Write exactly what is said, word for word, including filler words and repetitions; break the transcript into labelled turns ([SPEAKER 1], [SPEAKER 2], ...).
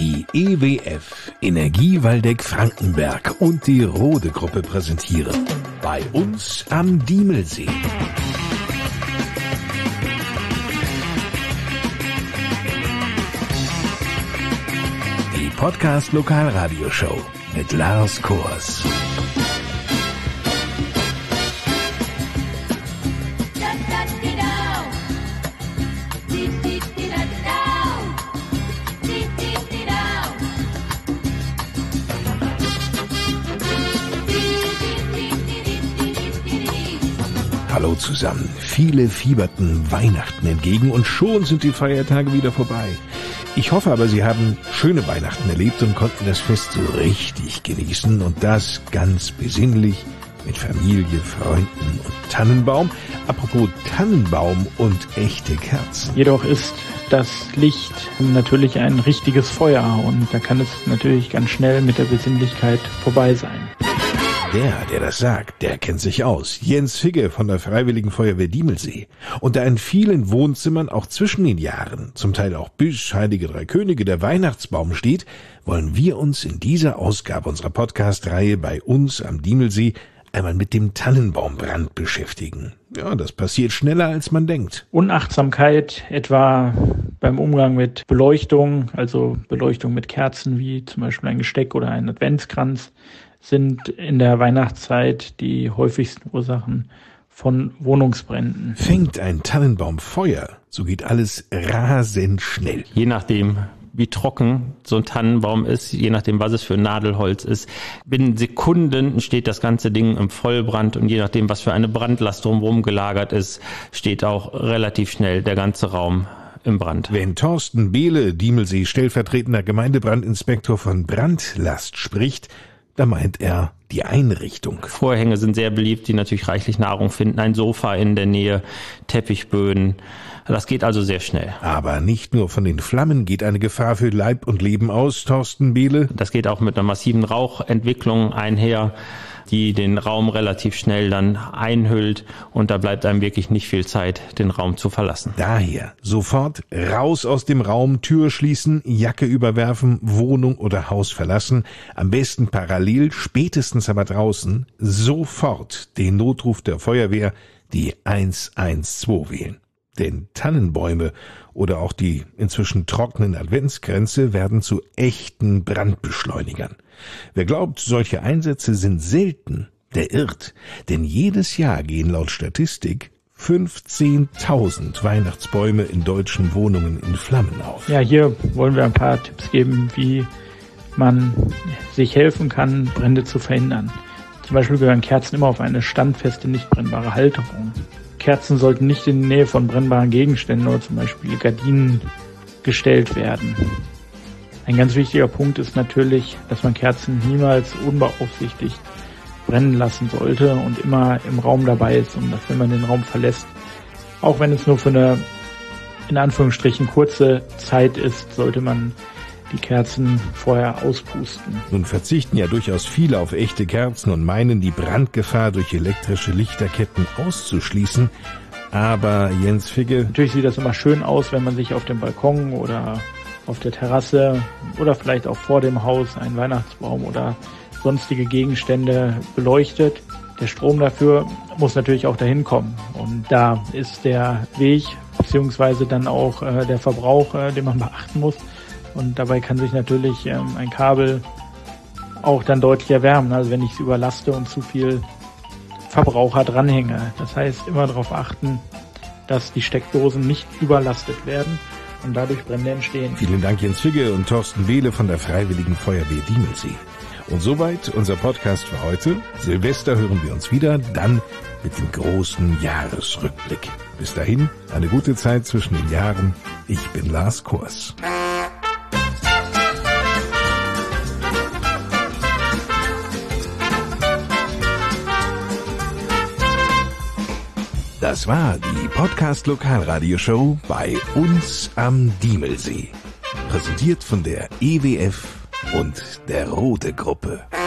[SPEAKER 1] Die E W F, Energie Waldeck Frankenberg und die Rode Gruppe präsentieren bei uns am Diemelsee. Die Podcast Lokalradioshow mit Lars Kors. Hallo zusammen. Viele fieberten Weihnachten entgegen und schon sind die Feiertage wieder vorbei. Ich hoffe aber, Sie haben schöne Weihnachten erlebt und konnten das Fest so richtig genießen und das ganz besinnlich mit Familie, Freunden und Tannenbaum. Apropos Tannenbaum und echte Kerzen.
[SPEAKER 2] Jedoch ist das Licht natürlich ein richtiges Feuer und da kann es natürlich ganz schnell mit der Besinnlichkeit vorbei sein.
[SPEAKER 1] Der, der das sagt, der kennt sich aus. Jens Figge von der Freiwilligen Feuerwehr Diemelsee. Und da in vielen Wohnzimmern auch zwischen den Jahren, zum Teil auch bis Heilige Drei Könige, der Weihnachtsbaum steht, wollen wir uns in dieser Ausgabe unserer Podcast-Reihe bei uns am Diemelsee einmal mit dem Tannenbaumbrand beschäftigen. Ja, das passiert schneller, als man denkt.
[SPEAKER 2] Unachtsamkeit, etwa beim Umgang mit Beleuchtung, also Beleuchtung mit Kerzen wie zum Beispiel ein Gesteck oder ein Adventskranz, sind in der Weihnachtszeit die häufigsten Ursachen von Wohnungsbränden.
[SPEAKER 1] Fängt ein Tannenbaum Feuer, so geht alles rasend schnell.
[SPEAKER 3] Je nachdem, wie trocken so ein Tannenbaum ist, je nachdem, was es für ein Nadelholz ist, binnen Sekunden steht das ganze Ding im Vollbrand und je nachdem, was für eine Brandlast drumherum gelagert ist, steht auch relativ schnell der ganze Raum im Brand.
[SPEAKER 1] Wenn Thorsten Behle, Diemelsee stellvertretender Gemeindebrandinspektor, von Brandlast spricht, da meint er die Einrichtung.
[SPEAKER 3] Vorhänge sind sehr beliebt, die natürlich reichlich Nahrung finden. Ein Sofa in der Nähe, Teppichböden. Das geht also sehr schnell.
[SPEAKER 1] Aber nicht nur von den Flammen geht eine Gefahr für Leib und Leben aus, Thorsten Behle.
[SPEAKER 3] Das geht auch mit einer massiven Rauchentwicklung einher, die den Raum relativ schnell dann einhüllt und da bleibt einem wirklich nicht viel Zeit, den Raum zu verlassen.
[SPEAKER 1] Daher sofort raus aus dem Raum, Tür schließen, Jacke überwerfen, Wohnung oder Haus verlassen, am besten parallel, spätestens aber draußen, sofort den Notruf der Feuerwehr, die eins eins zwei wählen. Denn Tannenbäume oder auch die inzwischen trockenen Adventskränze werden zu echten Brandbeschleunigern. Wer glaubt, solche Einsätze sind selten, der irrt. Denn jedes Jahr gehen laut Statistik fünfzehntausend Weihnachtsbäume in deutschen Wohnungen in Flammen auf.
[SPEAKER 2] Ja, hier wollen wir ein paar Tipps geben, wie man sich helfen kann, Brände zu verhindern. Zum Beispiel gehören Kerzen immer auf eine standfeste, nicht brennbare Halterung. Kerzen sollten nicht in die Nähe von brennbaren Gegenständen oder zum Beispiel Gardinen gestellt werden. Ein ganz wichtiger Punkt ist natürlich, dass man Kerzen niemals unbeaufsichtigt brennen lassen sollte und immer im Raum dabei ist und dass, wenn man den Raum verlässt, auch wenn es nur für eine in Anführungsstrichen kurze Zeit ist, sollte man die Kerzen vorher auspusten.
[SPEAKER 1] Nun verzichten ja durchaus viele auf echte Kerzen und meinen, die Brandgefahr durch elektrische Lichterketten auszuschließen. Aber Jens Figge...
[SPEAKER 2] Natürlich sieht das immer schön aus, wenn man sich auf dem Balkon oder auf der Terrasse oder vielleicht auch vor dem Haus einen Weihnachtsbaum oder sonstige Gegenstände beleuchtet. Der Strom dafür muss natürlich auch dahin kommen. Und da ist der Weg beziehungsweise dann auch äh, der Verbrauch, äh, den man beachten muss. Und dabei kann sich natürlich ähm, ein Kabel auch dann deutlich erwärmen, also wenn ich es überlaste und zu viel Verbraucher dranhänge. Das heißt, immer darauf achten, dass die Steckdosen nicht überlastet werden und dadurch Brände entstehen.
[SPEAKER 1] Vielen Dank Jens Figge und Thorsten Behle von der Freiwilligen Feuerwehr Diemelsee. Und soweit unser Podcast für heute. Silvester hören wir uns wieder, dann mit dem großen Jahresrückblick. Bis dahin, eine gute Zeit zwischen den Jahren. Ich bin Lars Kors. Das war die Podcast Lokalradioshow bei uns am Diemelsee. Präsentiert von der E W F und der Rode Gruppe.